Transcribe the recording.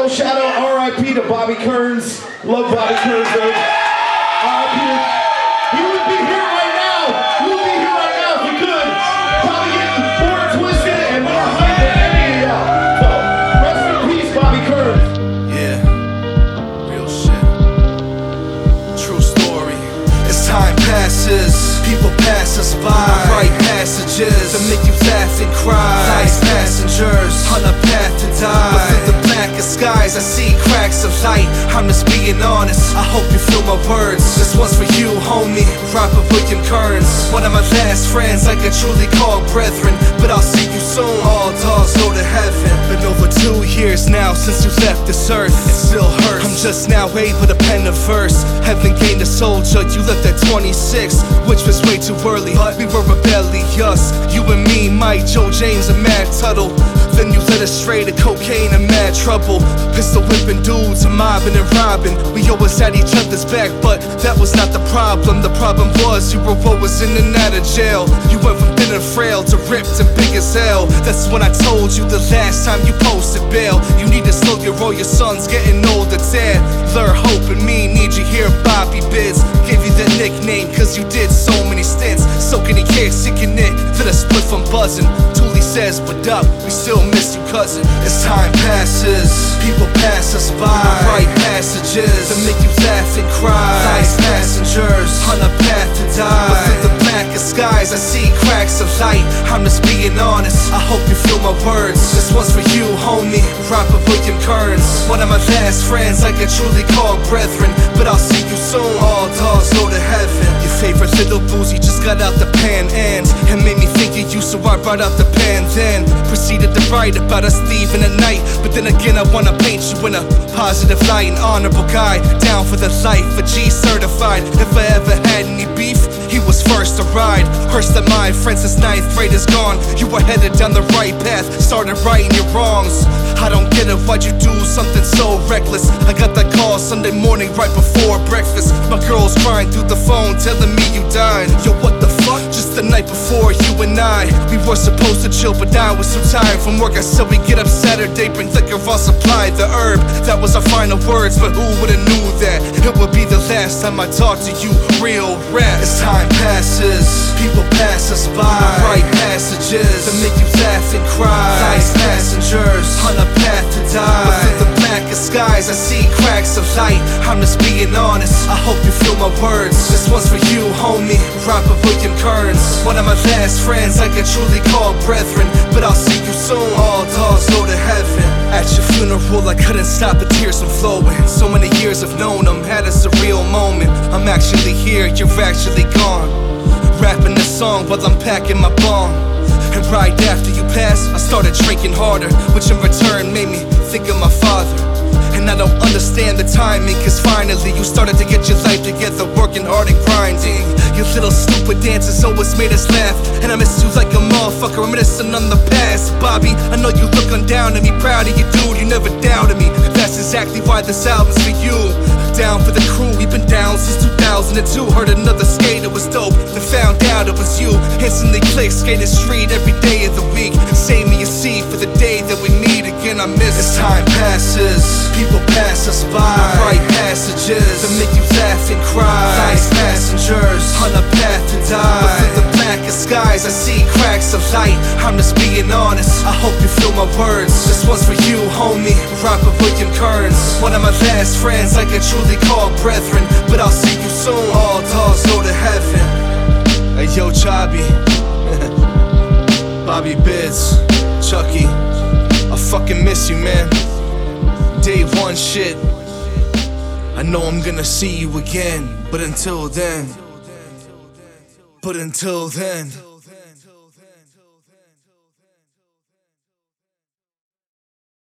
Shout out R.I.P. to Bobby Kearns. Love Bobby Kearns, dude. R.I.P. He would be here right now. He would be here right now if he could. Probably getting more twisted and more hype than any of y'all. So, rest in peace, Bobby Kearns. Yeah, real shit. True story. As time passes, people pass us by. I write passages that make you laugh and cry. Nice passengers on a path to die. But through the blackest skies, I see cracks of light. I'm just being honest, I hope you feel my words. This one's for you, homie, Robert William Kearns. One of my last friends I could truly call brethren. But I'll see you soon, all dogs go to heaven. Been over 2 years now since you left this earth. It still hurts, I'm just now able to pen a verse. Haven't gained a soldier, you left at 26, which was way too early, but we were rebellious. You and me, Mike, Joe James, and Mad Tuttle. Then you led us straight to cocaine and mad trouble. Pistol whipping dudes and mobbing and robbing. We always had each other's back, but that was not the problem. The problem was you were always in and out of jail. You went from thin and frail to ripped and big as hell. That's when I told you the last time you posted bail. You need to slow your roll, your son's getting older, Dad. Lure Hope and me need you here, Bobby Biz. Gave you that nickname cause you did so many stints. Soaking in care, sicking it, then a split from buzzing. Thule says, but up, we still miss you, cousin. As time passes, people pass us by. I write passages that make you laugh and cry. Nice passengers on a path to die. But through the blackest skies, I see cracks of light. I'm just being honest, I hope you feel my words. This one's for you, homie, Robert William Kearns. One of my last friends I could truly call brethren. But I'll see you soon, all dogs go to heaven. Your favorite little boozy just got out the pan and made me think of you, so I brought out the pen. Then proceeded to write about us thieving at night. But then again I wanna paint you in a positive light. An honorable guy, down for the life, a G certified. If I ever had any beef, he was first to ride. Hearst of mine, friend since 9th grade is gone. You were headed down the right path, started righting your wrongs. I don't get it, why'd you do something so reckless? I got that call Sunday morning right before breakfast. My girl's crying through the phone, telling me you died. Yo, what the fuck? Just the night before, you and I, we were supposed to chill, but I was so tired from work. I said we get up Saturday, bring liquor, I'll supply the herb. That was our final words, but who would've knew that it would be the last time I talked to you, real rap. As time passes, people pass us by. I write passages that make you laugh and cry. Nice passengers on a path to die. But through the blackest skies, I see cracks of light. I'm just being honest, I hope you feel my words. This one's for you, homie, Robert William Kearns. One of my last friends I could truly call brethren. But I'll see you soon, all dogs go to heaven. At your funeral I couldn't stop the tears from flowing. So many years I've known him, had a surreal moment. I'm actually here, you're actually gone. Rapping this song while I'm packing my bomb. And right after you passed, I started drinking harder, which in return made me think of my father. And I don't understand the timing, cause finally you started to get your life together, working hard and grinding. Your little stupid dances always made us laugh, and I miss you like a motherfucker, reminiscing on the past. Bobby, I know you looking down at me, proud of you, dude, you never doubted me. That's exactly why this album's for you. Down for the crew, we've been down since 2002. Heard another skater was dope, then found out it was you. Instantly click, skating street every day of the week. Save me a seat for the day that we meet again, I miss. As time passes, people pass us by. I write passages that make you laugh and cry. Nice passengers on a path to die. But through the blackest skies, I see cracks of light. I'm just being honest, I hope you feel my words. This one's for you, homie, Robert William Kearns. One of my last friends I could truly call brethren. But I'll see you soon, all dogs go to heaven. Hey yo, Chobby, Bobby Biz, Chucky, I fucking miss you, man. Day one shit, I know I'm gonna see you again. But until then